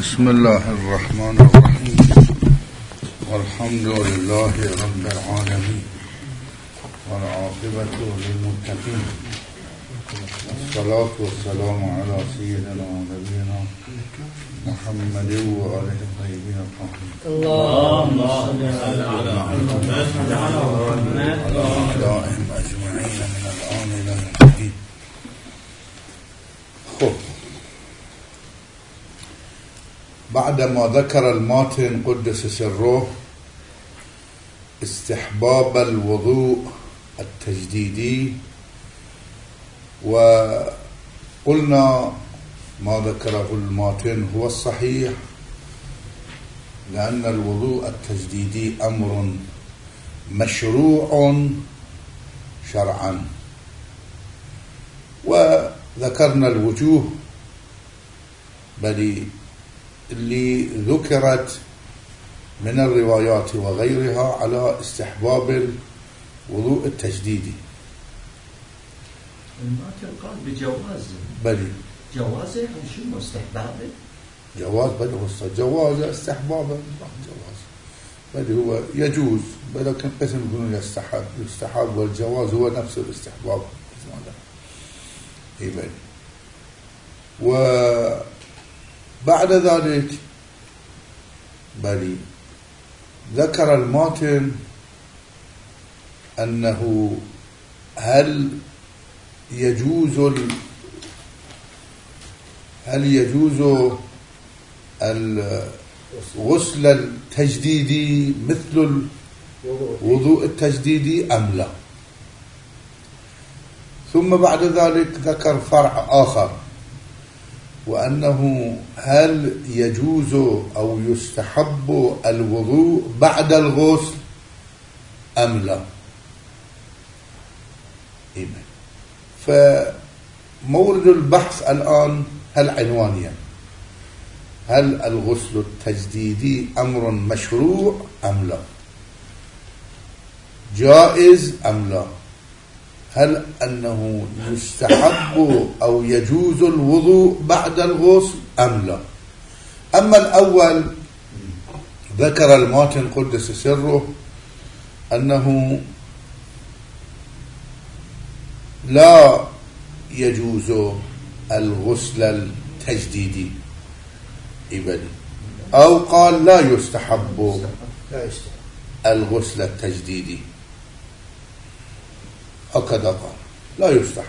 بسم الله الرحمن الرحيم والحمد لله رب العالمين والعاقبة للمتقين والصلاة والسلام على سيدنا ونبينا محمد وآله الطيبين الطاهرين اللهم صل على محمد وعلى أعدائهم أجمعين من الآن إلى يوم الدين. بعدما ذكر الماتن قدس سره استحباب الوضوء التجديدي، وقلنا ما ذكره الماتن هو الصحيح، لأن الوضوء التجديدي أمر مشروع شرعا، وذكرنا الوجوه اللي ذكرت من الروايات وغيرها على استحباب الوضوء التجديدي. الماتن قال بجوازه. جوازه يعني شنو؟ استحبابه؟ جواز جواز استحبابه جواز هو يجوز، ولكن قسم يقولون يستحب والجواز هو نفس الاستحباب. وبعد ذلك ذكر الماتن أنه هل يجوز الغسل التجديدي مثل الوضوء التجديدي أم لا. ثم بعد ذلك ذكر فرع آخر، وأنه هل يجوز أو يستحب الوضوء بعد الغسل أم لا. فمورد البحث الآن هل عنوانيا: هل الغسل التجديدي أمر مشروع أم لا، جائز أم لا، هل أنه يستحب أو يجوز الوضوء بعد الغسل أم لا. أما الأول ذكر الماتن قدس سره أنه لا يجوز الغسل التجديدي أو قال لا يستحب الغسل التجديدي، هكذا قال لا يستحب.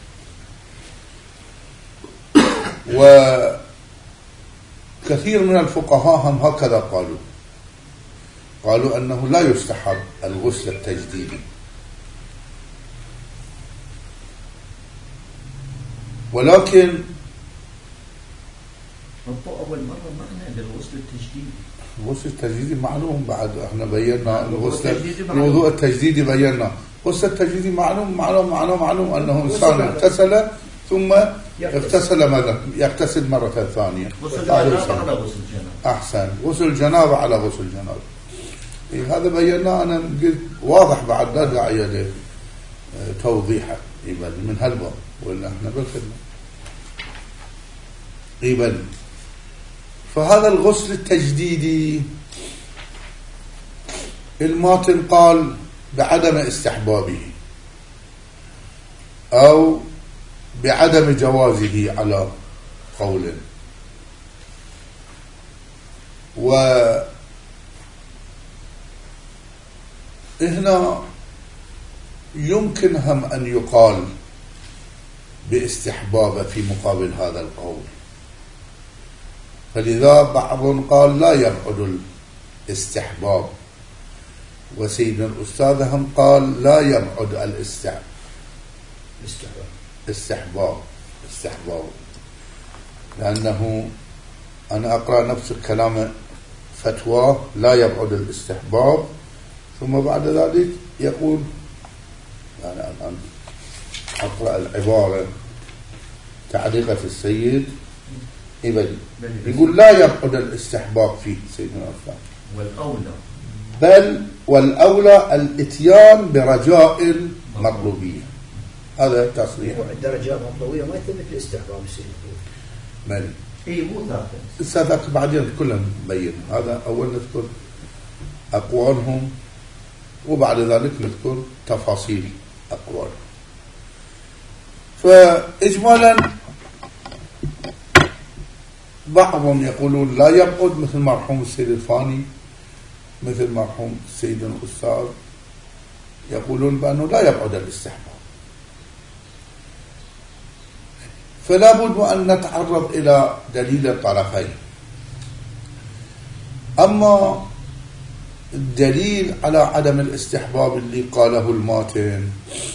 وكثير من الفقهاء هم هكذا قالوا أنه لا يستحب الغسل التجديدي، ولكن أول مرة معنى للغسل التجديدي. الغسل التجديدي معلوم، بعد احنا بينا الوضوء التجديدي بينا. الغسل التجديدي معلوم أنه إنسان اغتسل ثم يغتسل مرة ثانية. غسل الجنابة على غسل الجنابة. أحسن، غسل الجنابة على غسل الجنابة. هذا بينا، أنا قلت واضح، بعد لا داعي توضيحه من هالباب، ولا احنا بالخدمة. فهذا الغسل التجديدي الماتن قال بعدم استحبابه أو بعدم جوازه على قول، وهنا يمكن هم أن يقال باستحباب في مقابل هذا القول، فلذا بعض قال لا يبعد الاستحباب، وسيدنا الأستاذ هم قال لا يبعد الاستحباب، لأنه أنا أقرأ نفس الكلام فتوى لا يبعد الاستحباب، ثم بعد ذلك يقول، يعني الآن أقرأ العبارة تعليقة السيد يقول لا يبعد الاستحباب فيه سيدنا الأستاذ، والأولى الاتيان برجاء المطلوبية. هذا تصريح. الدرجات المطلوبية ما يثبت الاستحباب يصير. اي مو ثلاثة بعدين كلنا نبين. هذا أول نذكر أقوالهم وبعد ذلك نذكر تفاصيل أقوالهم. فإجمالا بعضهم يقولون لا يبعد مثل مرحوم السيد الفاني، مثل مرحوم السيد الأستاذ يقولون بأنه لا يبعد الاستحباب. فلا بد أن نتعرض إلى دليل الطرفين. أما الدليل على عدم الاستحباب اللي قاله الماتن،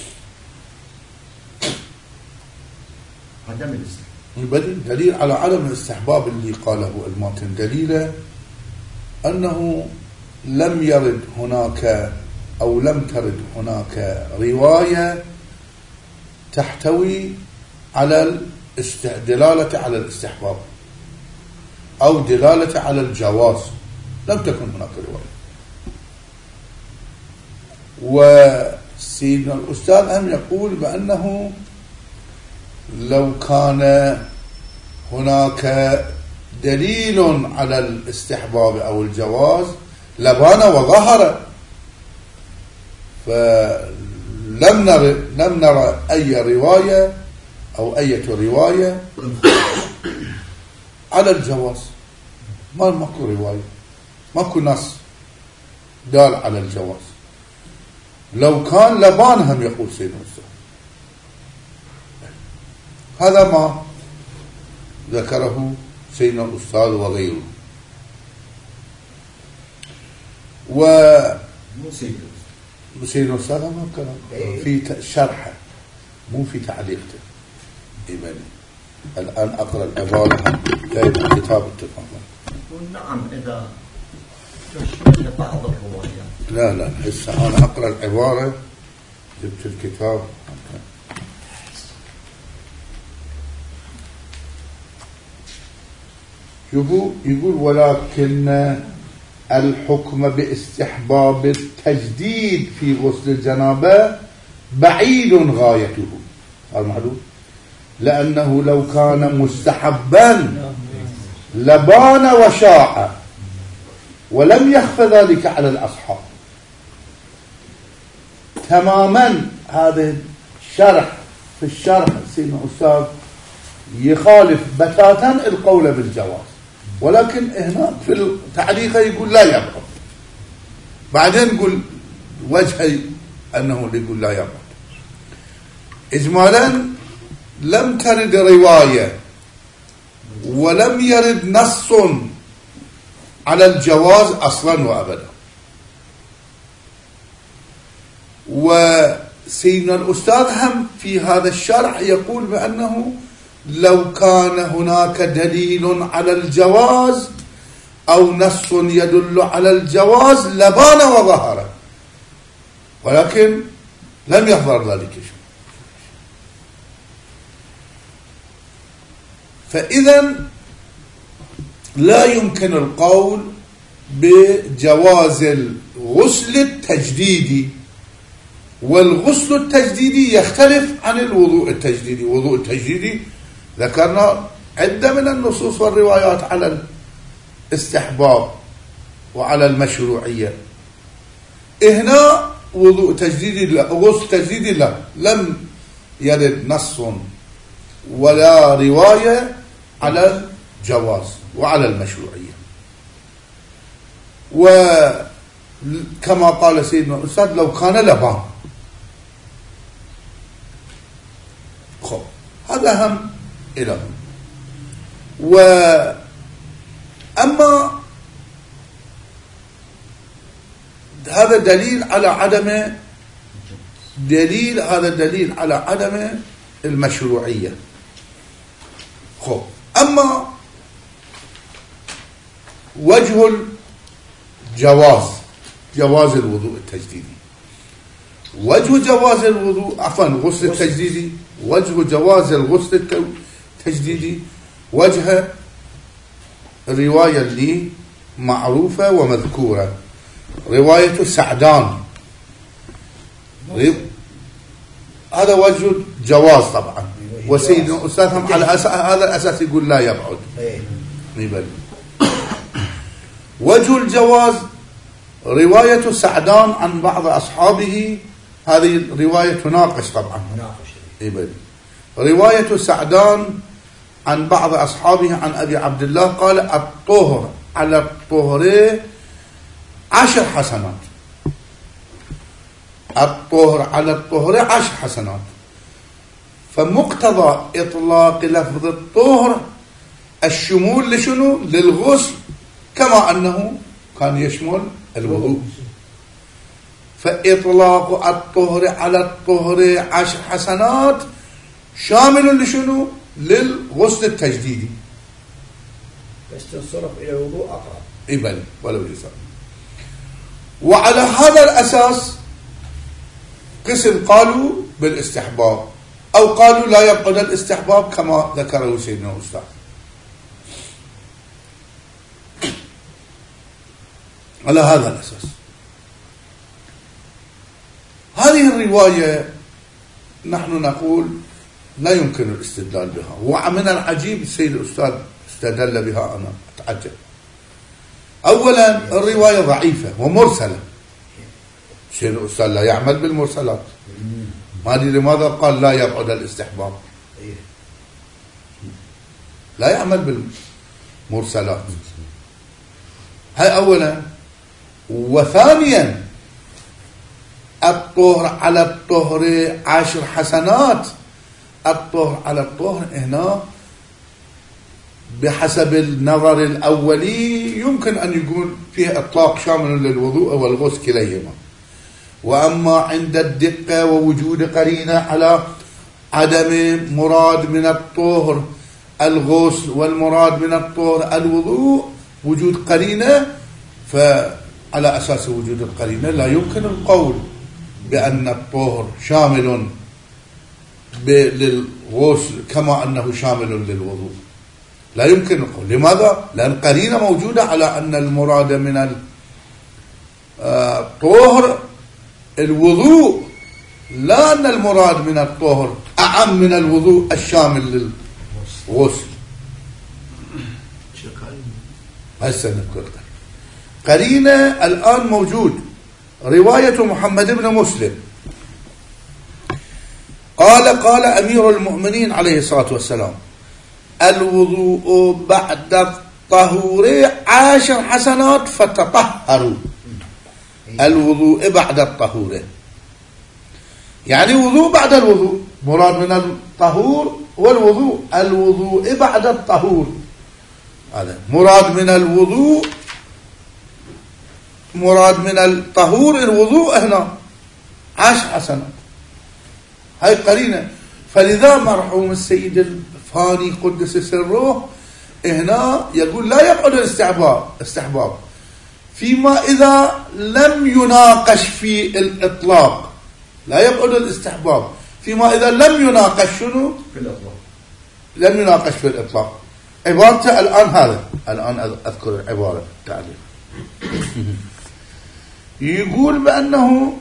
عدم الاستحباب، دليل على عدم الاستحباب اللي قاله الماتن دليله أنه لم يرد هناك أو لم ترد هناك رواية تحتوي على دلالة على الاستحباب أو دلالة على الجواز، لم تكن هناك رواية. وسيدنا الأستاذ هم يقول بأنه لو كان هناك دليل على الاستحباب أو الجواز لبان وظهر، فلم نرى أي رواية أو أي رواية على الجواز. ماكو رواية، ماكو نص دال على الجواز. لو كان لبانهم يقول سيدنا الأستاذ. هذا ما ذكره سيدنا الأستاذ وغيره. سيدنا الأستاذ ما كلام في شرحه مو في تعليقته. الآن أقرأ العبارة جايب كتاب التفاهم. نعم إذا تشمل بعض الروايات. لا هسه أنا أقرأ العبارة، جبت الكتاب. يقول ولكن الحكم باستحباب التجديد في غسل الجنابة بعيد غايته. هذا معلوم، لأنه لو كان مستحبا لبان وشاع ولم يخف ذلك على الأصحاب تماما. هذا الشرح في الشرح سيدنا أستاذ يخالف بتاتا القول بالجواز، ولكن هنا في التعليق يقول لا يبعد. بعدين يقول وجهي أنه يقول لا يبعد. إجمالا لم ترد رواية ولم يرد نص على الجواز أصلا وأبدا. وسيدنا الأستاذ هم في هذا الشرح يقول بأنه لو كان هناك دليل على الجواز أو نص يدل على الجواز لبان وظهر، ولكن لم يحضر ذلك شيء. فإذا لا يمكن القول بجواز الغسل التجديدي، والغسل التجديدي يختلف عن الوضوء التجديدي. الوضوء التجديدي ذكرنا عدة من النصوص والروايات على الاستحباب وعلى المشروعية. هنا وضوء تجديدي لا، غسل تجديدي لا، لم يرد نص ولا رواية على الجواز وعلى المشروعية. وكما قال سيدنا الأستاذ لو كان لبان. هذا هم إلهم. وأما هذا دليل على عدم هذا دليل على عدم المشروعية. أما وجه الجواز، جواز الوضوء التجديدي، وجه جواز الوضوء غسل التجديدي، وجه جواز الغسل التجديدي وجه الرواية اللي معروفة ومذكورة، رواية سعدان. هذا وجه جواز طبعا، وسيدنا أستاذهم على هذا الأساس يقول لا يبعد. يبل. وجه الجواز رواية سعدان عن بعض أصحابه، هذه الرواية تناقش طبعا. يبل. رواية سعدان عن بعض أصحابه عن أبي عبد الله قال الطهر على الطهر 10 حسنات. الطهر على الطهر 10 حسنات. فمقتضى إطلاق لفظ الطهر الشمول لشنو؟ للغسل، كما أنه كان يشمل الوضوء. فإطلاق الطهر على الطهر 10 حسنات شامل لشنو؟ للغسل التجديدي. بس تنصرف إلى الوضوء أقرب. إبل ولو يسار. وعلى هذا الأساس قسم قالوا بالاستحباب، أو قالوا لا يبعد الاستحباب كما ذكره سيدنا أستاذ. على هذا الأساس هذه الرواية نحن نقول لا يمكن الاستدلال بها، ومن العجيب السيد الأستاذ استدل بها. أنا أتعجب. أولا الرواية ضعيفة ومرسلة. السيد الأستاذ لا يعمل بالمرسلات. ما أدري لماذا قال لا يبعد الاستحباب، لا يعمل بالمرسلات. هاي أولا. وثانيا الطهر على الطهر 10 حسنات. الطهر على الطهر هنا بحسب النظر الأولي يمكن أن يكون فيه إطلاق شامل للوضوء والغسل كليهما. وأما عند الدقة ووجود قرينة على عدم مراد من الطهر الغسل والمراد من الطهر الوضوء، وجود قرينة، فعلى أساس وجود القرينة لا يمكن القول بأن الطهر شامل للغسل كما أنه شامل للوضوء. لا يمكن القول. لماذا؟ لأن قرينة موجودة على أن المراد من الطهر الوضوء، لا أن المراد من الطهر أعم من الوضوء الشامل للغسل. هسه نذكر قرينة الآن موجود. رواية محمد بن مسلم قال أمير المؤمنين عليه الصلاة والسلام الوضوء بعد الطهور 10 حسنات فتطهروا. الوضوء بعد الطهور يعني وضوء بعد الوضوء، مراد من الطهور والوضوء. الوضوء بعد الطهور هذا مراد من الوضوء، مراد من الطهور الوضوء هنا 10 حسنات. هاي قرينة. فلذا مرحوم السيد الفاني قدس سره هنا يقول لا يبعد الاستحباب فيما إذا لم يناقش في الإطلاق. لا يبعد الاستحباب فيما إذا لم يناقش شنو؟ في الإطلاق. لم يناقش في الإطلاق. عبارته الآن هذا، الآن أذكر العبارة تعليق. يقول بأنه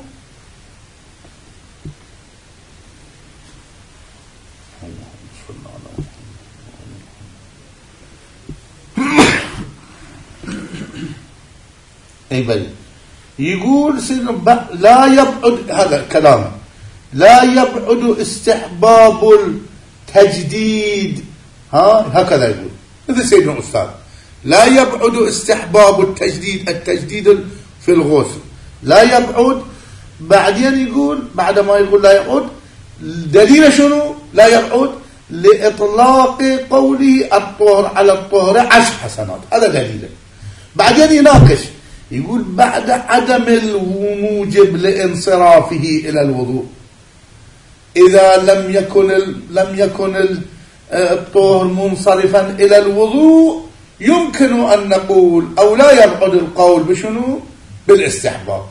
يقول لا يبعد، هذا الكلام، لا يبعد استحباب التجديد. هكذا يقول مثل سيدنا الأستاذ. لا يبعد استحباب التجديد في الغسل، لا يبعد. بعدين يقول بعد ما يقول لا يبعد دليل شنو لا يبعد؟ لإطلاق قوله الطهر على الطهر 10 حسنات. هذا دليله. بعدين يناقش يقول بعد عدم الموجب لانصرافه إلى الوضوء، إذا لم يكن الطهر منصرفا إلى الوضوء يمكن أن نقول أو لا يبعد القول بشنو؟ بالاستحباب.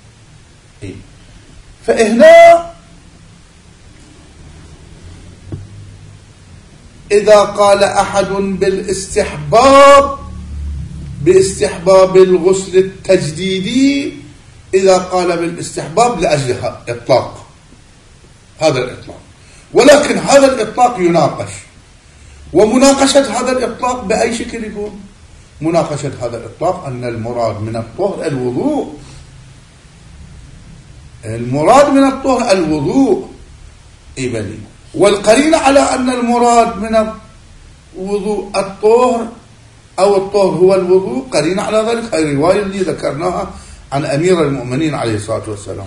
فهنا إذا قال أحد باستحباب الغسل التجديدي، إذا قال بالاستحباب لأجلها إطلاق، هذا الإطلاق. ولكن هذا الإطلاق يناقش. ومناقشة هذا الإطلاق بأي شكل يكون؟ مناقشة هذا الإطلاق أن المراد من الطهر الوضوء. المراد من الطهر الوضوء. إبني والقرينة على أن المراد من الوضوء الطهر أو الطهر هو الوضوء، قرينة على ذلك هذه الرواية اللي ذكرناها عن أمير المؤمنين عليه الصلاة والسلام.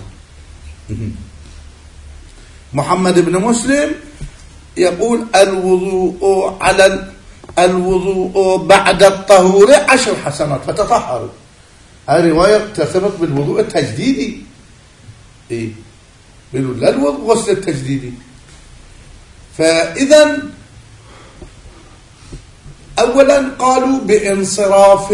محمد بن مسلم يقول الوضوء على الوضوء بعد الطهور 10 حسنات فتطهروا. هذه رواية ترتبط بالوضوء التجديدي، لا الوضوء غسل التجديدي. فإذا أولا قالوا بانصراف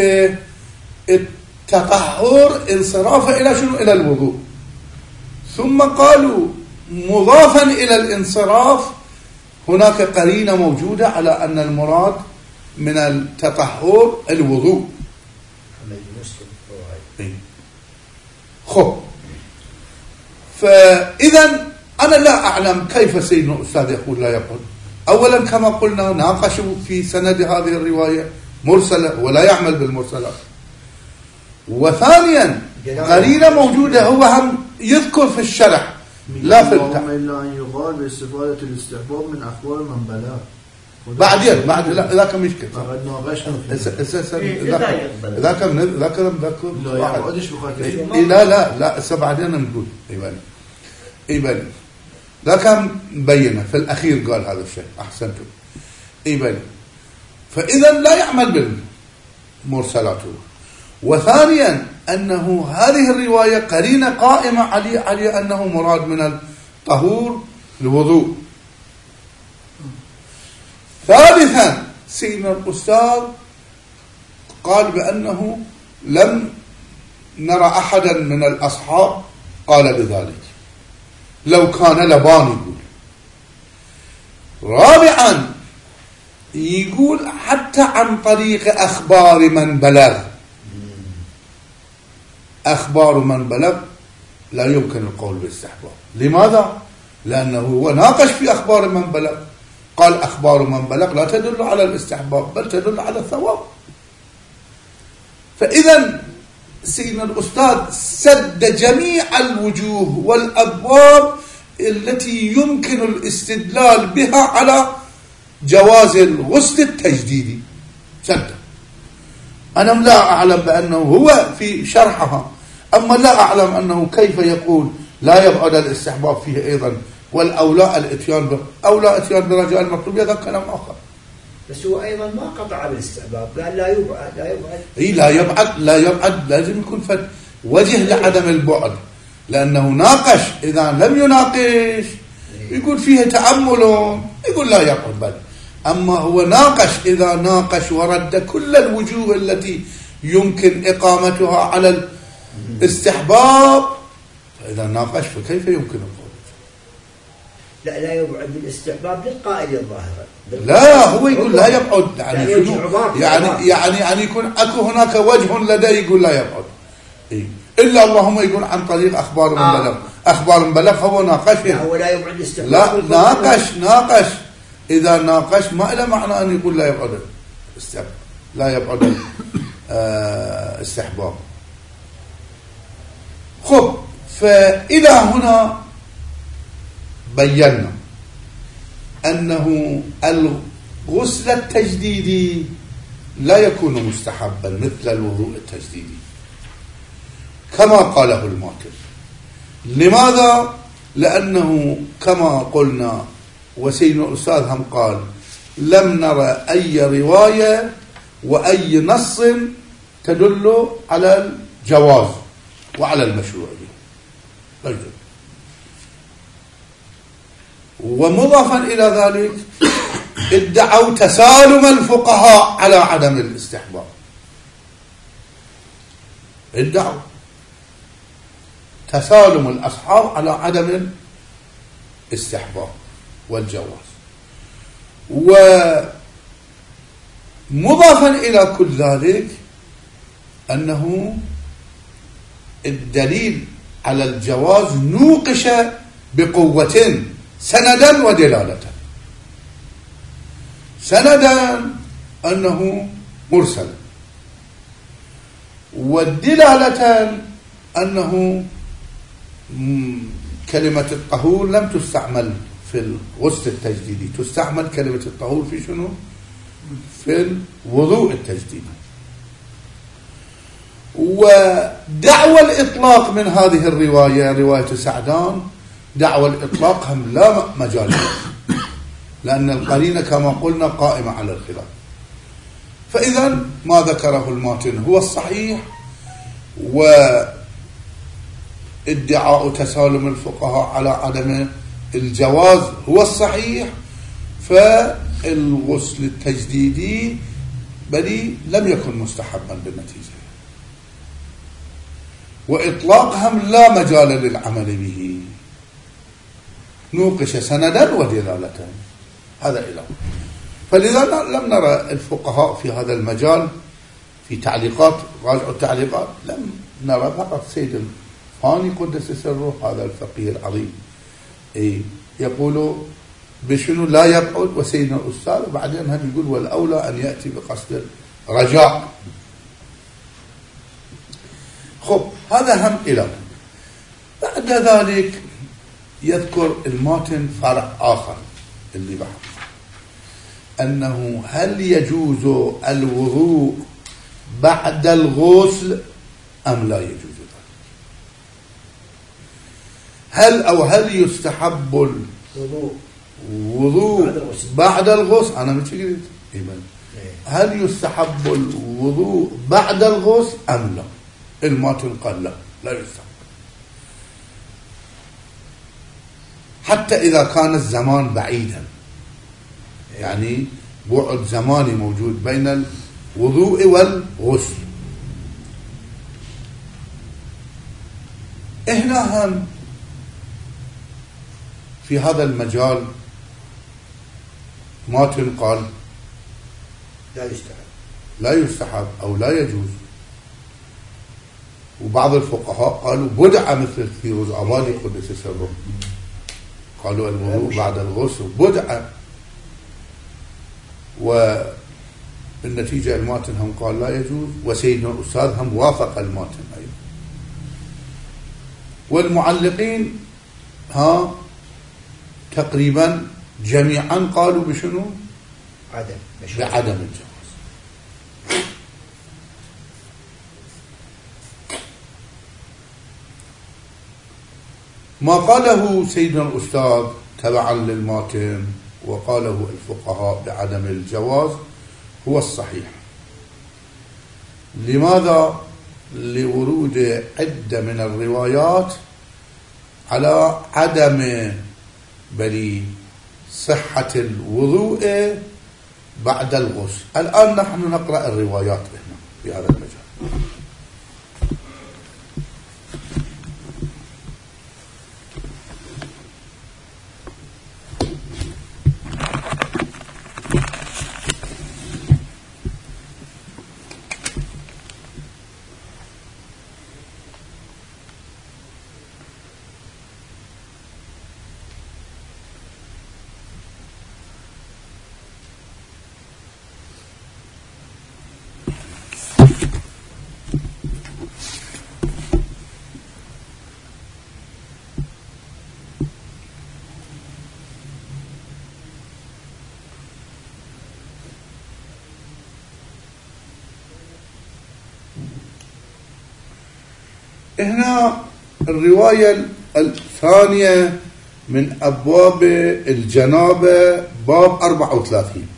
التطهر انصرافا إلى شنو؟ إلى الوضوء. ثم قالوا مضافا إلى الانصراف هناك قرينة موجودة على أن المراد من التطهر الوضوء. خب فإذا أنا لا أعلم كيف سيدنا الأستاذ يقول لا يقول. أولا كما قلنا ناقشوا في سند هذه الرواية مرسلة ولا يعمل بالمرسلات. وثانيا قرينة موجودة هو هم يذكر في الشرح لا في اللهم إلا أن يقال باستفادة الاستحباب من أخبار من بلغ. بعدين بعد ذاك مشكلة. ذاك لا بعدين نقول إيباني ذاك مبينة في الأخير قال هذا الشيء أحسنتم إيباني. فإذا لا يعمل بالمرسلاته. وثانيا أنه هذه الرواية قرينة قائمة على أنه مراد من الطهور الوضوء. ثالثا سيدنا الأستاذ قال بأنه لم نرى أحدا من الأصحاب قال بذلك، لو كان لبان يقول. رابعا يقول حتى عن طريق أخبار من بلغ. أخبار من بلغ لا يمكن القول بالاستحباب. لماذا؟ لأنه هو ناقش في أخبار من بلغ، قال أخبار من بلغ لا تدل على الاستحباب بل تدل على الثواب. فإذا سيدنا الأستاذ سد جميع الوجوه والأبواب التي يمكن الاستدلال بها على جواز الغسل التجديدي، سد. أنا لا أعلم بأنه هو في شرحها، أما لا أعلم أنه كيف يقول لا يبعد الاستحباب فيه أيضا والأولى الاتيان أولى اتيان برجاء المطلوب، هذا كلام آخر. بس هو أيضا ما قطع بالاستحباب، قال لا يبعد لا يبعد لازم يكون وجه لعدم البعد، لأنه ناقش. إذا لم يناقش يقول فيه تأمل يقول لا يبعد بل. أما هو ناقش، إذا ناقش ورد كل الوجوه التي يمكن إقامتها على الاستحباب، فإذا ناقش فكيف يمكن القول؟ لا يبعد بالاستحباب للقائل الظاهر. لا هو يقول لا يبعد، يعني يكون أكو هناك وجه لديه يقول لا يبعد. إلا اللهم يقول عن طريق أخبار من بلغ. أخبار من بلغ هو ناقش. لا هو لا يبعد الاستحباب. لا ناقش. إذا ناقش ما إلى معنى أن يقول لا يبعد الاستحباب، لا يبعد استحباب. خب فإلى هنا بينا أنه الغسل التجديدي لا يكون مستحبا مثل الوضوء التجديدي كما قاله الماتر. لماذا؟ لأنه كما قلنا وسيدنا الأستاذ هم قال لم نرى أي رواية وأي نص تدل على الجواز وعلى المشروعية. ومضافا إلى ذلك ادعوا تسالم الفقهاء على عدم الاستحباب. ادعوا تسالم الأصحاب على عدم الاستحباب والجواز. ومضافا إلى كل ذلك أنه الدليل على الجواز نوقش بقوة سندا ودلالة. سندا أنه مرسل، والدلالة أنه كلمة الطهور لم تستعمل في الغسل التجديدي، تستعمل كلمة الطهور في شنو؟ في الوضوء التجديدي. ودعوى الإطلاق من هذه الرواية، رواية سعدان، دعوى الإطلاق هم لا مجال له، لأن القرينة كما قلنا قائمة على الخلاف. فإذا ما ذكره الماتن هو الصحيح، وادعاء تسالم الفقهاء على عدم الجواز هو الصحيح، فالغسل التجديدي بل لم يكن مستحبا بالنتيجة، وإطلاقهم لا مجال للعمل به، نوقش سندا ودلالة. هذا إله. فلذا لم نرى الفقهاء في هذا المجال في تعليقات، راجعوا التعليقات، لم نرى فقط سيد الفاني قدس سره هذا الفقيه العظيم يقول بشنو لا يقعد، وسيدنا الأستاذ وبعدين هم يقول والأولى أن يأتي بقصد الرجاء. خب هذا هم إله. بعد ذلك يذكر الماتن فرع آخر اللي بحث أنه هل يجوز الوضوء بعد الغسل أم لا يجوز ذلك؟ هل يستحب الوضوء بعد الغسل؟ أنا مش قلت هل يستحب الوضوء بعد الغسل أم لا؟ الماتن قال لا يستحب، حتى إذا كان الزمان بعيدا، يعني بعد زماني موجود بين الوضوء والغسل. هنا هم في هذا المجال ماتن قال لا يستحب أو لا يجوز، وبعض الفقهاء قالوا بدعة مثل الفيروز عبادي قدس سره، قالوا الوضوء بعد الغسل بدعة، والنتيجة الماتن هم قال لا يجوز، وسيدنا الأستاذ هم وافق الماتن أيضا. والمعلقين تقريبا جميعا قالوا بشنو؟ بعدم الجواز. ما قاله سيدنا الأستاذ تبعا للماتن وقاله الفقهاء بعدم الجواز هو الصحيح. لماذا؟ لورود عدة من الروايات على عدم صحة الوضوء بعد الغسل. الآن نحن نقرأ الروايات هنا في هذا المجال. هنا الرواية الثانية من أبواب الجنابة باب 34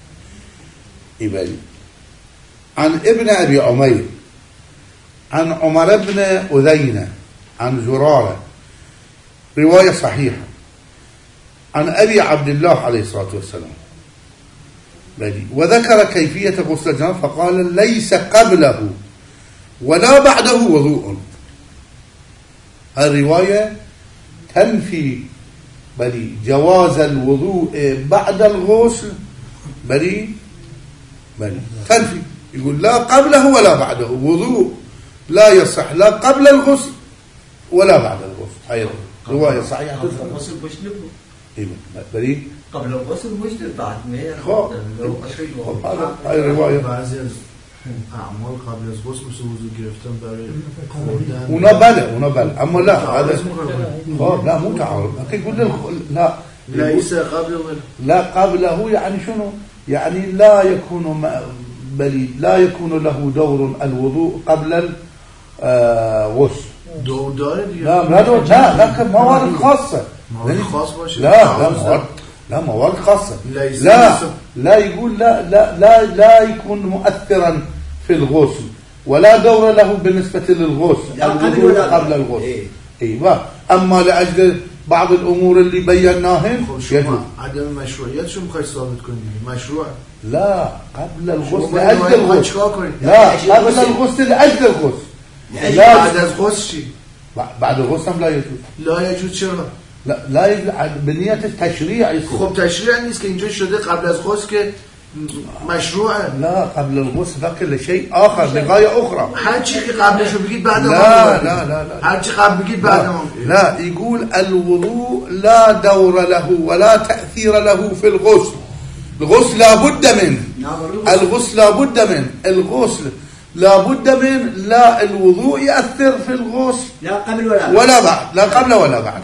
عن ابن أبي عمير عن عمر بن أذينة عن زرارة، رواية صحيحة، عن أبي عبد الله عليه الصلاة والسلام، وذكر كيفية غسل الجنابة فقال ليس قبله ولا بعده وضوء. الرواية تنفي جواز الوضوء بعد الغسل، تنفي، يقول لا قبله ولا بعده، وضوء لا يصح لا قبل الغسل ولا بعد الغسل. أيضا رواية صحيحة. بلي قبل الغسل وجد بعد ما هاي رواية بعضی از اعمال قبل از غسل مثل وضو گرفتن برای خوردن اونا بله اما لا هذا لا مو تعارض يقول لا ليس قبل لا قبله يعني شنو يعني لا يكون بل لا يكون له دور الوضوء قبل الغسل دور داره دیگه لا لكن موارد خاصة موارد خاص باشه لا موارد خاصة لا يقول لا يكون مؤثرا في الغسل ولا دور له بالنسبة للغسل قبل الغسل ايوه اما لاجل بعض الامور اللي بيناهن عدم المشروعيات شو مخاي ثابت کنید مشروع لا قبل الغسل لاجل الغسل لا قبل الغسل لاجل الغسل بعد از غسل چی بعد الغسل لا يجوز چرا لا يجوز بنية التشريع خب تشریع نیست که اینجا شده قبل از غسل که مشروعه لا قبل الغسل ذاك لشيء آخر لغاية أخرى هر چی که قبلشو بگید بعد لا هر چی قبل بگید بعد لا يقول الوضوء لا دور له ولا تأثير له في الغسل الغسل لا بد منه الغسل لا بد منه الغسل لا بد من لا الوضوء يأثر في الغسل لا قبل ولا بعد لا قبل ولا بعد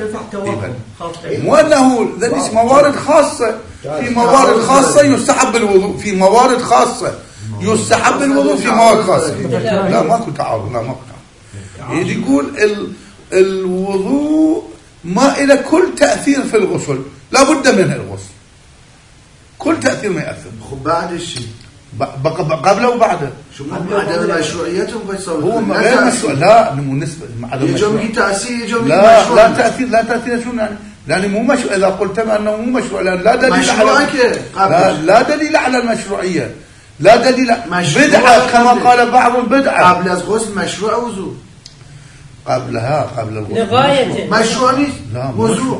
وأنه ذلك موارد خاصة في موارد خاصة يستحب الوضوء في موارد خاصة يستحب الوضوء في موارد خاصة لا ماكو تعارض لا ماكو تعارض يقول الوضوء ما إلى كل تأثير في الغسل لا بد منه الغسل كل تأثير ما يأثر خب بعد الشيء قبله وبعده شو عدم مشروعيتهم هو غير مشروع لا بالنسبه عدم مشروع يجي تأثير يجي لا تأثير شو يعني مو مشروع اذا قلت انه مو مشروع لا دليل على لا دليل على المشروعيه لا دليل بدعه كما قال بعض البدعه قبل از غسل مشروع وضوء قبلها قبل الغسل لغايه مشروع وضوء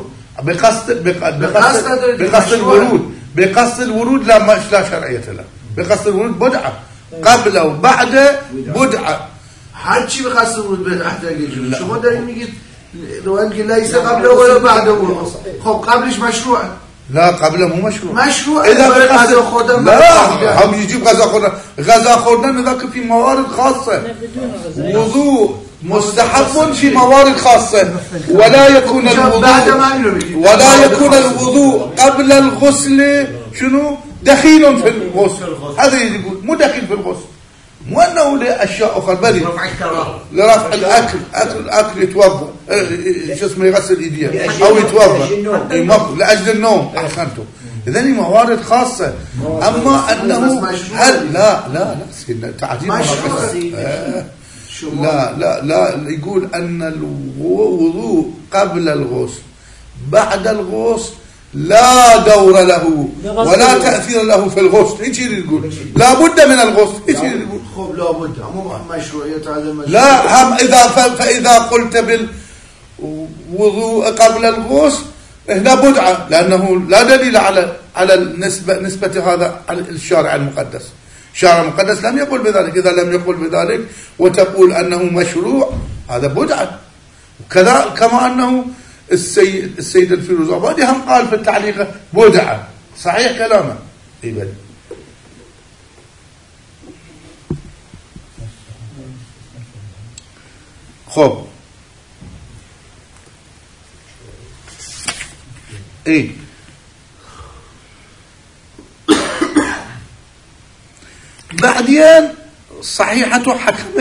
بقصد الورود لا شرعيه له بقصد الورود بدعة قبله وبعده بدعة هر چی بقصد الورود بدعة دیگه شما دارید میگید روان که لیس قبله ولا بعده خب قبلش مشروع لا قبله مو مشروع اذا غذا خوردن لا هم يجيب غذا خوردن ذاك في موارد خاصة وضوء مستحب في موارد خاصة ولا يكون الوضوء قبل الغسل شنو دخيل في الغسل هذا يقول مو دخيل في الغسل مو انه لاشياء اخرى بل لرفع الاكل يتوضا شو اسمه يغسل ايديه او يتوضا لاجل النوم احسنتم اذا موارد خاصه اما انه هل لا تعديل لا يقول ان الوضوء قبل الغسل بعد الغسل لا دور له ولا تأثير له في الغسل ايش يقول لا بد من الغسل ايش يقول خب لا بد مو مشروعية هذا لا هم فإذا قلت بالوضوء قبل الغسل هنا بدعة لأنه لا دليل على نسبة هذا على الشارع المقدس الشارع المقدس لم يقل بذلك إذا لم يقل بذلك وتقول أنه مشروع هذا بدعة كذا كما أنه السيد الفيروزآبادي هم قال في التعليق بدعة صحيح كلامه إبل خب ايه بعدين صحيحة حكم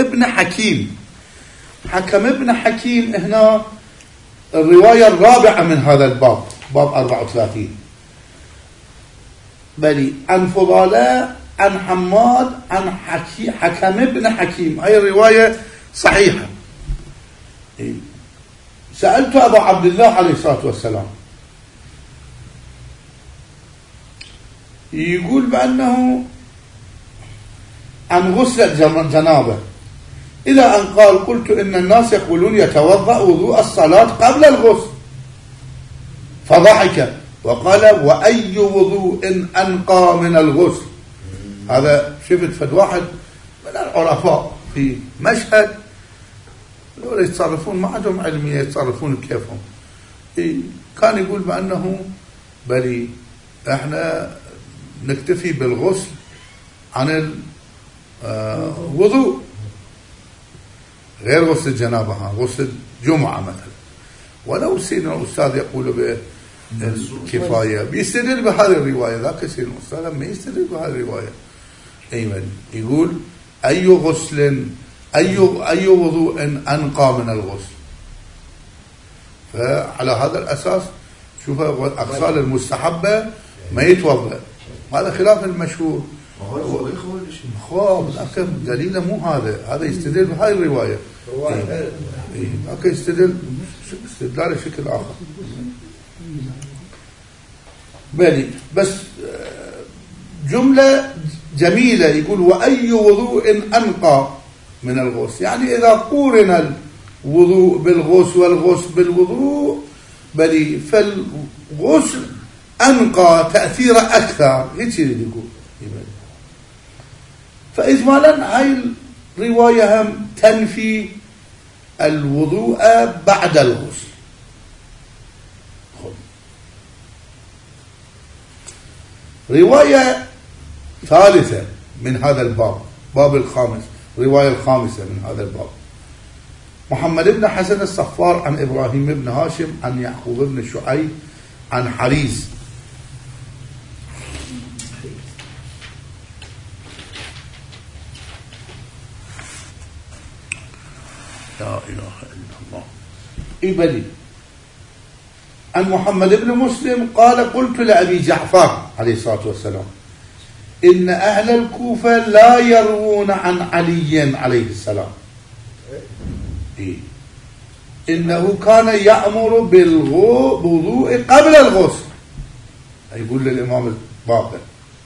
ابن حكيم هنا الرواية الرابعة من هذا الباب باب 34 بلي عن فضالة عن حماد عن حكم ابن حكيم هاي الرواية صحيحة سألت أبا عبد الله عليه الصلاة والسلام يقول بأنه عن غسل الجنابة إلى أن قال قلت إن الناس يقولون يتوضأ وضوء الصلاة قبل الغسل فضحك وقال وأي وضوء أنقى من الغسل هذا شفت فد واحد من العرفاء في مشهد لو يتصرفون ما عندهم علمية يتصرفون بكيفهم كان يقول بأنه بل احنا نكتفي بالغسل عن الوضوء، غير غسل الجنابة، غسل جمعة مثلا. ولو سيدنا الأستاذ يقول بالكفاية بيستدل بهذه الرواية، ذاك سيدنا الأستاذ لما يستدل بهذه الرواية أيمن يقول أي غسل أي وضوء أنقى من الغسل. فعلى هذا الأساس شوف الأغسال المستحبة ما يتوضأ، هذا خلاف المشهور. لكن دليله مو هذا يستدل بهاي الرواية. لكن يستدل استدلال بشكل آخر. بلي بس جملة جميلة يقول وأي وضوء أنقى من الغسل، يعني إذا قورن الوضوء بالغسل والغسل بالوضوء بلي فالغسل أنقى تأثير أكثر، هيك يقول. فإجمالا هاي الرواية هم تنفي الوضوء بعد الغسل. رواية ثالثة من هذا الباب، باب الخامس، رواية الخامسة من هذا الباب، محمد بن حسن الصفار عن إبراهيم بن هاشم عن يعقوب بن شعيب عن حريز لا إله إلا الله إبلي عن محمد بن مسلم قال قلت لأبي جعفر عليه الصلاة والسلام إن أهل الكوفة لا يروون عن علي عليه السلام إنه كان يأمر بالوضوء قبل الغسل. يقول للإمام الباقر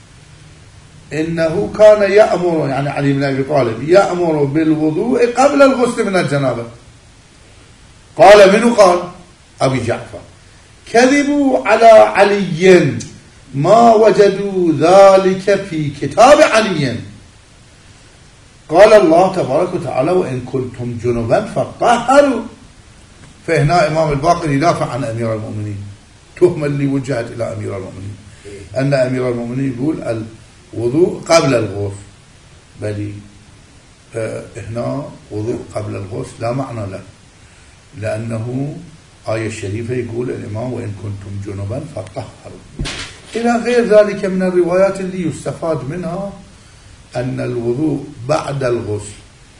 إنه كان يأمر، يعني علي بن أبي طالب يأمر بالوضوء قبل الغسل من الجنابة. قال منو؟ قال أبي جعفر كذبوا على علي ما وجدوا ذلك في كتاب علي. قال الله تبارك وتعالى وإن كنتم جنبا فطهروا. فهنا إمام الباقر يدافع عن أمير المؤمنين، تهمة اللي وجهت إلى أمير المؤمنين أن أمير المؤمنين يقول الوضوء قبل الغسل، بل هنا وضوء قبل الغسل لا معنى له، لأنه آية الشريفة يقول الإمام وإن كنتم جنبا فطهروا إلى غير ذلك من الروايات اللي يستفاد منها أن الوضوء بعد الغسل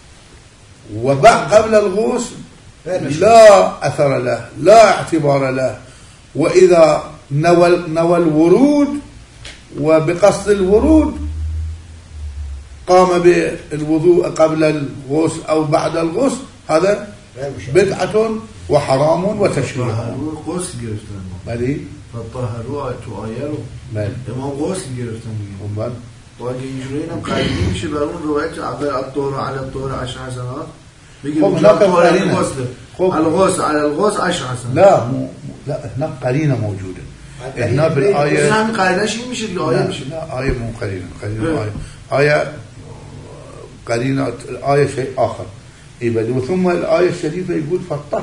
قبل الغسل لا أثر له، لا اعتبار له. وإذا نوى الورود وبقصد الورود قام بالوضوء قبل الغسل أو بعد الغسل، هذا بدعة وحرام وتشريع. غسل گرفتن بله فطهروا تو آیه رو امام غسل گرفتن دیگه. بله و اگه اینجوری اینم قریبی میشه بر اون روایت عبر الطهر على الطهر 10 حسنات بگیم هناك قرينة الغسل على الغسل 10 حسنات. لا لا هناك قرينة موجودة هنا بالآية. هم قرينش این میشه الآية میشه. لا آية مو قرينة قرينة الآية شيء آخر. ثم الآية الشريفة يقول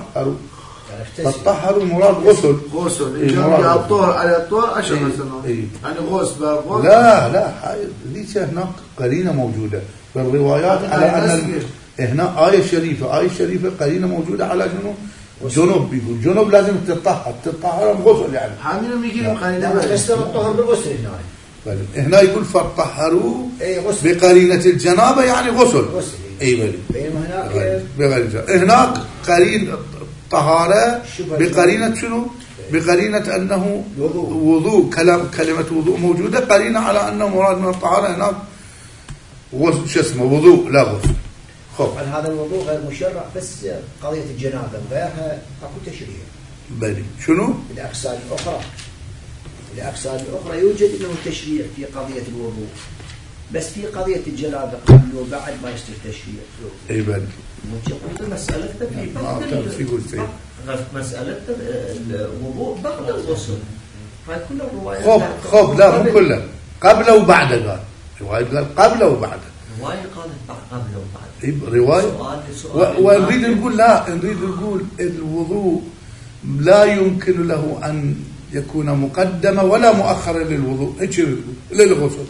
فطهروا مراد غسل الطهر على الطهر 10 حسنات يعني غسل لا هاي ليش هناك قرينة موجودة في الروايات على أن هنا آية شريفة قرينة موجودة على جنوب بيقول جنوب لازم تتطهر بغسل، يعني حامل ميجي قرينة بس الطهر بالغسل هنا يقول فطهروا بقرينة الجنابة يعني غسل. هناك قرين طهارة بقرينة شنو؟ بقرينة أنه وضوء، كلمة وضوء موجودة قرينة على أنه مراد من الطهارة هناك شو اسمه وضوء لا غسل. طبعا هذا الموضوع غير مشرع، بس قضية الجنابة غيرها أكو تشريع. بلي شنو؟ الأقسام الأخرى يوجد أنه تشريع في قضية الوضوء، بس في قضية الجنابة قبل وبعد ما يصير تشريع. اي بلي مسألة مسألة الوضوء بعد الغسل هاي كل الروايات. خب لا مو كلها قبل وبعد. قال رواية قال قبل وبعد، رواية قالت قبل وبعد. رواية ونريد نقول لا، نريد نقول الوضوء لا يمكن له أن يكون مقدمة ولا مؤخرة للوضوء، هيك للغسل.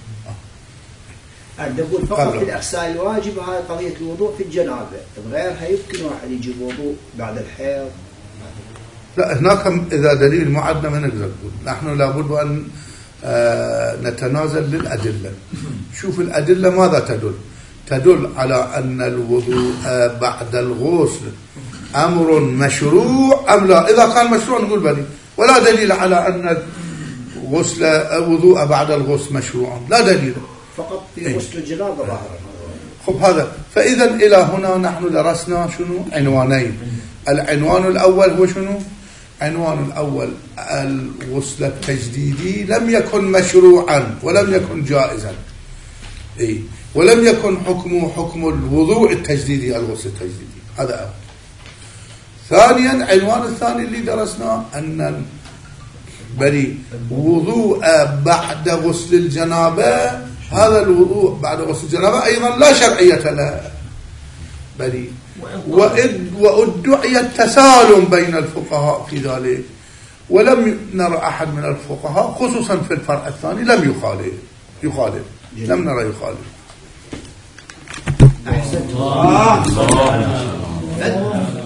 أقول فقط في الأغسال الواجبة هاي قضية الوضوء في الجنابة، بغيرها يمكن واحد يجيب وضوء بعد الحيض. لا هناك إذا دليل معدنا ما نقدر نقول، نحن لابد أن نتنازل للأدلة. شوف الأدلة ماذا تدل؟ تدل على أن الوضوء بعد الغسل أمر مشروع أم لا؟ إذا كان مشروع نقول بلي، ولا دليل على أن وضوء بعد الغسل مشروع، لا دليل، فقط في غسل الجنابة ظاهرا. خب هذا، فإذا إلى هنا نحن درسنا شنو؟ عنوانين. العنوان الأول هو شنو؟ عنوان الأول الغسل التجديدي لم يكن مشروعا ولم يكن جائزا، ولم يكن حكمه حكم الوضوء التجديدي، الغسل التجديدي، هذا أول. ثانيا عنوان الثاني اللي درسناه أن بلي وضوء بعد غسل الجنابة، هذا الوضوء بعد غسل الجنابة أيضا لا شرعية له بلي، وادعي التسالم بين الفقهاء في ذلك، ولم نرى أحد من الفقهاء خصوصا في الفرع الثاني لم يخالف لم نرى يخالف. أحسنت.